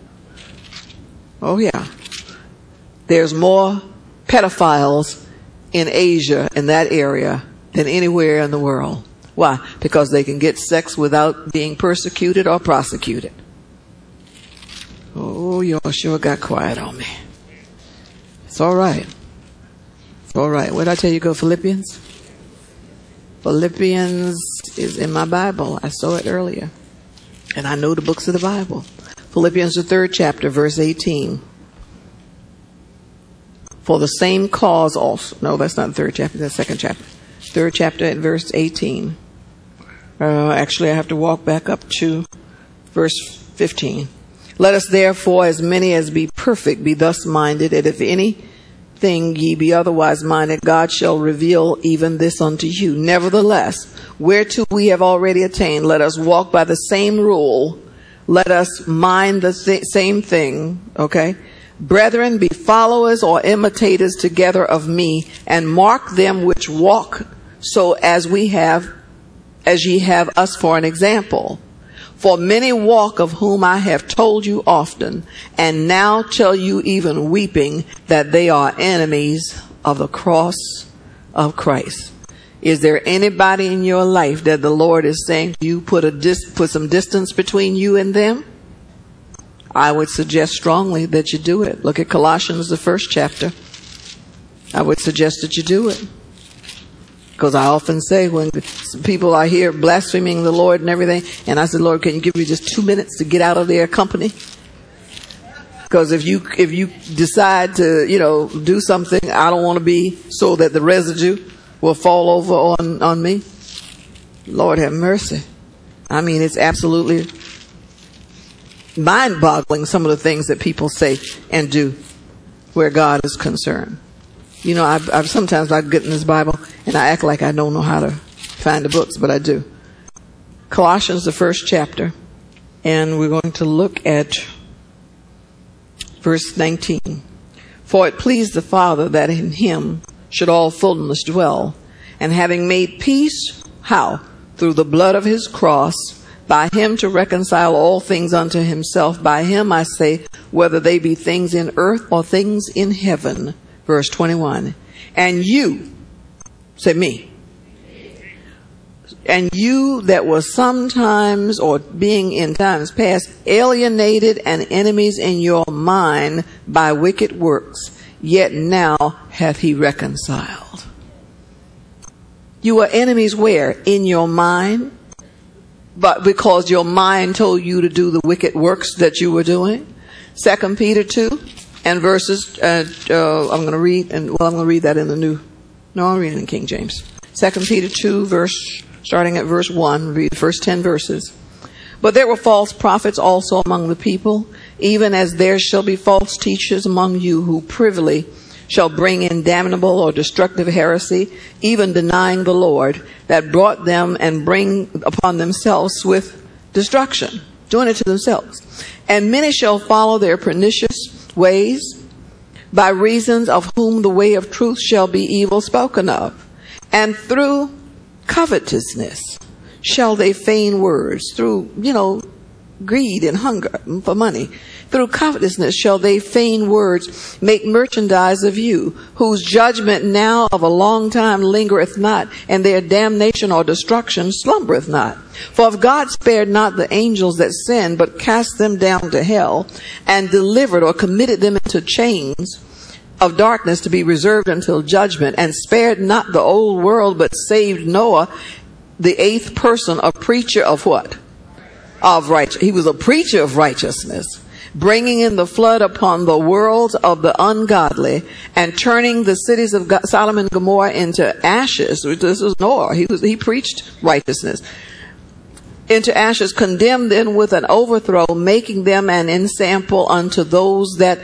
Oh yeah. There's more pedophiles in Asia, in that area, than anywhere in the world. Why? Because they can get sex without being persecuted or prosecuted. Oh, y'all sure got quiet on me. It's all right. All right. What did I tell you? Go Philippians? Philippians is in my Bible. I saw it earlier. And I know the books of the Bible. Philippians, the 3rd chapter, verse 18. For the same cause also. No, that's not the 3rd chapter. That's the 2nd chapter. 3rd chapter at verse 18. Actually, I have to walk back up to verse 15. Let us therefore, as many as be perfect, be thus minded, and if anything ye be otherwise minded, God shall reveal even this unto you. Nevertheless, whereto we have already attained, let us walk by the same rule. Let us mind the same thing. Okay? Brethren, be followers or imitators together of me, and mark them which walk so as ye have us for an example. For many walk, of whom I have told you often, and now tell you even weeping, that they are enemies of the cross of Christ. Is there anybody in your life that the Lord is saying to you, put some distance between you and them? I would suggest strongly that you do it. Look at Colossians, the 1st chapter. I would suggest that you do it. Because I often say when people are here blaspheming the Lord and everything, and I said, Lord, can you give me just 2 minutes to get out of their company? Because if you decide to, do something, I don't want to be, so that the residue will fall over on me. Lord have mercy. I mean, it's absolutely mind-boggling, some of the things that people say and do where God is concerned. I've sometimes I get in this Bible and I act like I don't know how to find the books, but I do. Colossians, the 1st chapter, and we're going to look at verse 19. For it pleased the Father that in him should all fullness dwell, and having made peace, how? Through the blood of his cross, by him to reconcile all things unto himself. By him, I say, whether they be things in earth or things in heaven. Verse 21. And you, say me, and you that was sometimes, or being in times past, alienated and enemies in your mind by wicked works, yet now hath he reconciled. You were enemies where? In your mind? But because your mind told you to do the wicked works that you were doing? 2 Peter 2 and verses, I'm going to read that in the new, no, I'll read it in King James. 2 Peter 2 starting at verse 1, read the first 10 verses. But there were false prophets also among the people, even as there shall be false teachers among you, who privily shall bring in damnable or destructive heresy, even denying the Lord, that brought them, and bring upon themselves swift destruction, doing it to themselves. And many shall follow their pernicious ways, by reasons of whom the way of truth shall be evil spoken of. And through covetousness shall they feign words, through, greed and hunger for money. Through covetousness shall they feign words, make merchandise of you, whose judgment now of a long time lingereth not, and their damnation or destruction slumbereth not. For if God spared not the angels that sinned, but cast them down to hell, and delivered or committed them into chains of darkness to be reserved until judgment, and spared not the old world, but saved Noah, the 8th person, a preacher of what? Of righteousness. He was a preacher of righteousness, bringing in the flood upon the world of the ungodly, and turning the cities of Sodom and Gomorrah into ashes. This is Noah. He preached righteousness. Into ashes, condemned them with an overthrow, making them an ensample unto those that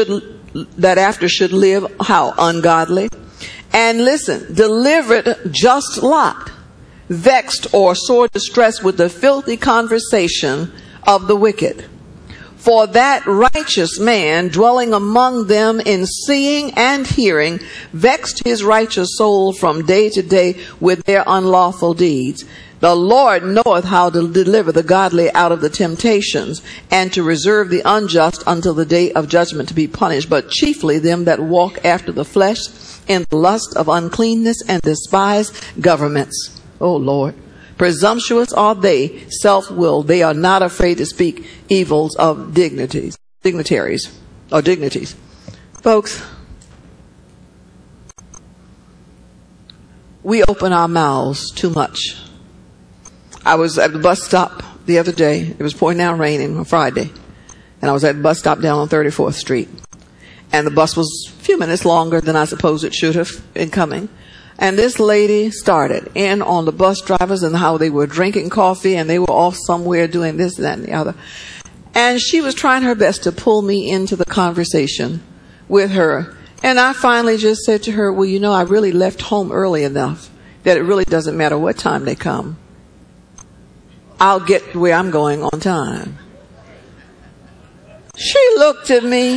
after should live, how? Ungodly. And listen, delivered just Lot, vexed or sore distressed with the filthy conversation of the wicked. For that righteous man, dwelling among them in seeing and hearing, vexed his righteous soul from day to day with their unlawful deeds. The Lord knoweth how to deliver the godly out of the temptations, and to reserve the unjust until the day of judgment to be punished, but chiefly them that walk after the flesh in the lust of uncleanness, and despise governments. O Lord. Presumptuous are they, self-willed. They are not afraid to speak evils of dignitaries. Folks, we open our mouths too much. I was at the bus stop the other day. It was pouring down raining on Friday. And I was at the bus stop down on 34th Street. And the bus was a few minutes longer than I suppose it should have been coming. And this lady started in on the bus drivers and how they were drinking coffee and they were off somewhere doing this, that, and the other. And she was trying her best to pull me into the conversation with her. And I finally just said to her, well, you know, I really left home early enough that it really doesn't matter what time they come. I'll get where I'm going on time. She looked at me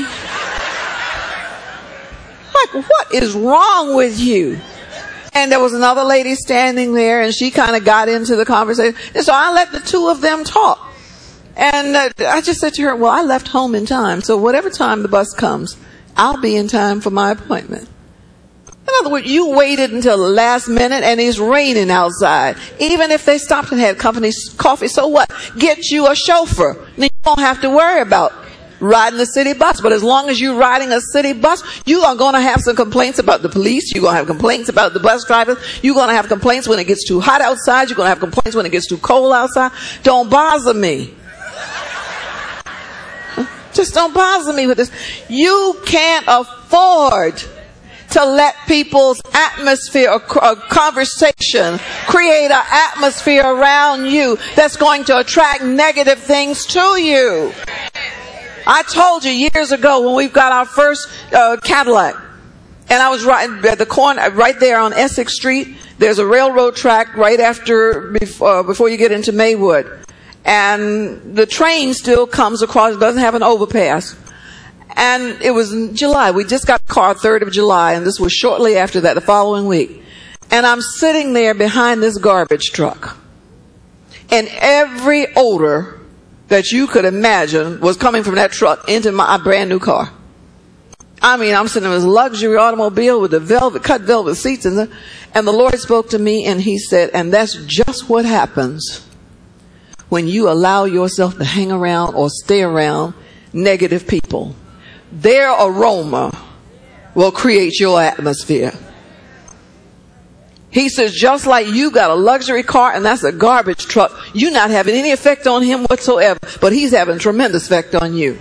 like, what is wrong with you? And there was another lady standing there, and she kind of got into the conversation. And so I let the two of them talk. And I just said to her, well, I left home in time. So whatever time the bus comes, I'll be in time for my appointment. In other words, you waited until the last minute and it's raining outside. Even if they stopped and had coffee, so what? Get you a chauffeur. Then you don't have to worry about riding the city bus. But as long as you're riding a city bus, you are going to have some complaints about the police. You're going to have complaints about the bus drivers. You're going to have complaints when it gets too hot outside. You're going to have complaints when it gets too cold outside. Don't bother me. Just don't bother me with this. You can't afford to let people's atmosphere or conversation create an atmosphere around you that's going to attract negative things to you. I told you years ago when we got our first Cadillac, and I was right at the corner, right there on Essex Street. There's a railroad track right before you get into Maywood. And the train still comes across, it doesn't have an overpass. And it was in July. We just got the car 3rd of July, and this was shortly after that, the following week. And I'm sitting there behind this garbage truck. And every odor that you could imagine was coming from that truck into my brand new car. I mean, I'm sitting in this luxury automobile with the cut velvet seats, and the Lord spoke to me, and He said, and that's just what happens when you allow yourself to hang around or stay around negative people. Their aroma will create your atmosphere. He says, just like you got a luxury car and that's a garbage truck, you're not having any effect on him whatsoever, but he's having tremendous effect on you.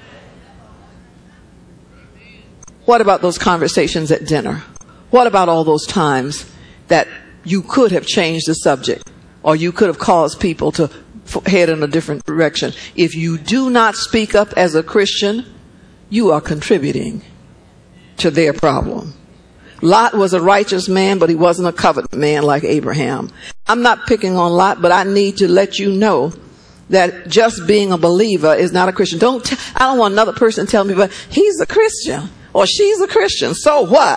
What about those conversations at dinner? What about all those times that you could have changed the subject, or you could have caused people to head in a different direction? If you do not speak up as a Christian, you are contributing to their problem. Lot was a righteous man, but he wasn't a covenant man like Abraham. I'm not picking on Lot, but I need to let you know that just being a believer is not a Christian. I don't want another person to tell me, but he's a Christian or she's a Christian. So what?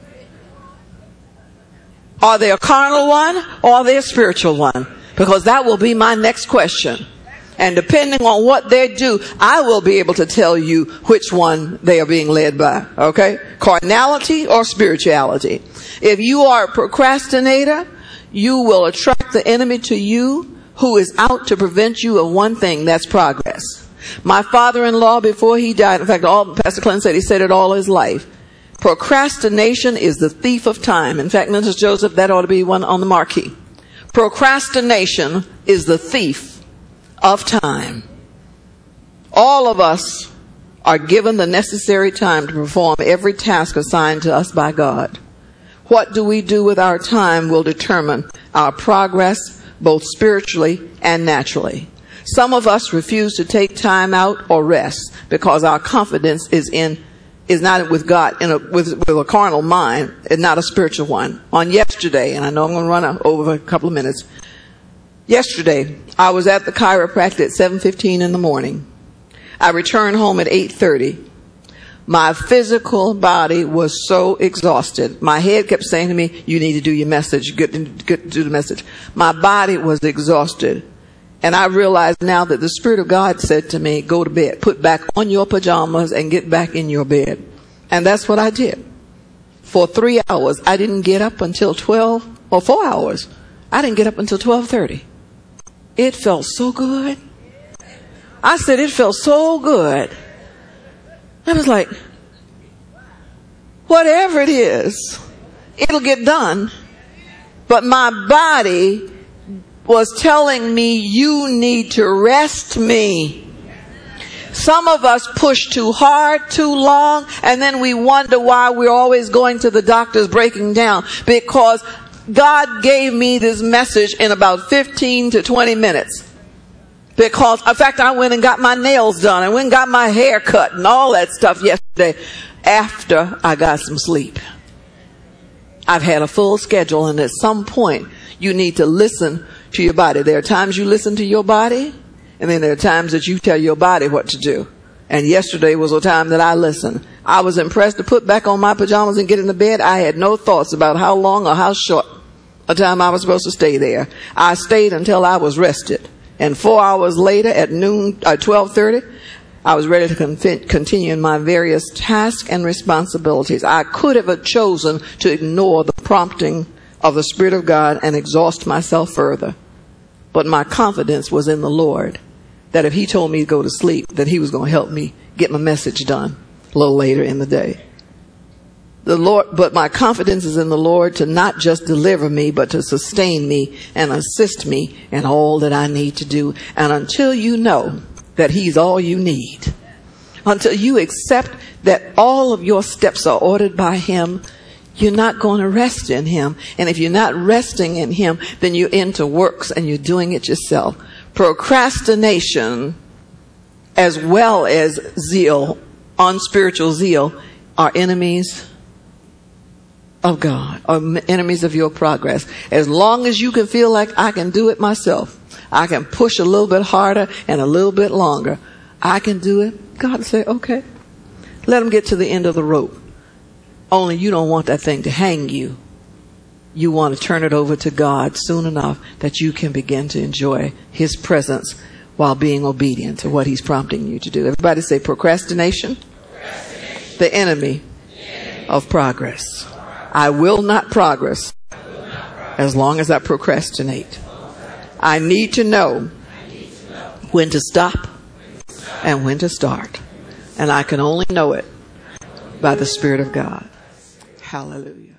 Are they a carnal one or are they a spiritual one? Because that will be my next question. And depending on what they do, I will be able to tell you which one they are being led by. Okay? Carnality or spirituality. If you are a procrastinator, you will attract the enemy to you who is out to prevent you of one thing, that's progress. My father-in-law, before he died, in fact, Pastor Clinton said he said it all his life. Procrastination is the thief of time. In fact, Mrs. Joseph, that ought to be one on the marquee. Procrastination is the thief of time. All of us are given the necessary time to perform every task assigned to us by God. What do we do with our time will determine our progress, both spiritually and naturally. Some of us refuse to take time out or rest because our confidence is not with God, with a carnal mind, and not a spiritual one. On yesterday, and I know I'm going to run over a couple of minutes. Yesterday, I was at the chiropractor at 7:15 in the morning. I returned home at 8:30. My physical body was so exhausted. My head kept saying to me, you need to do your message, get to do the message. My body was exhausted. And I realized now that the Spirit of God said to me, go to bed, put back on your pajamas and get back in your bed. And that's what I did. For 3 hours, I didn't get up until 4 hours. I didn't get up until 12:30. It felt so good. I said, it felt so good. I was like, whatever it is, it'll get done But my body was telling me, you need to rest me. Some of us push too hard, too long, and then we wonder why we're always going to the doctors breaking down. Because God gave me this message in about 15 to 20 minutes. Because, in fact, I went and got my nails done. I went and got my hair cut and all that stuff yesterday after I got some sleep. I've had a full schedule, and at some point, you need to listen to your body. There are times you listen to your body, and then there are times that you tell your body what to do. And yesterday was a time that I listened. I was impressed to put back on my pajamas and get in the bed. I had no thoughts about how long or how short a time I was supposed to stay there. I stayed until I was rested. And 4 hours later at noon, 12:30, I was ready to continue in my various tasks and responsibilities. I could have chosen to ignore the prompting of the Spirit of God and exhaust myself further. But my confidence was in the Lord, that if he told me to go to sleep, that he was going to help me get my message done a little later in the day. But my confidence is in the Lord to not just deliver me, but to sustain me and assist me in all that I need to do. And until you know that he's all you need, until you accept that all of your steps are ordered by him, you're not going to rest in him. And if you're not resting in him, then you're into works and you're doing it yourself. Procrastination, as well as zeal, unspiritual zeal, are enemies of God, or enemies of your progress. As long as you can feel like I can do it myself, I can push a little bit harder and a little bit longer, I can do it, God will say, okay, let them get to the end of the rope. Only you don't want that thing to hang you. You want to turn it over to God soon enough that you can begin to enjoy his presence while being obedient to what he's prompting you to do. Everybody say procrastination. The enemy of progress. I will not progress as long as I procrastinate. I need to know when to stop and when to start. And I can only know it by the Spirit of God. Hallelujah.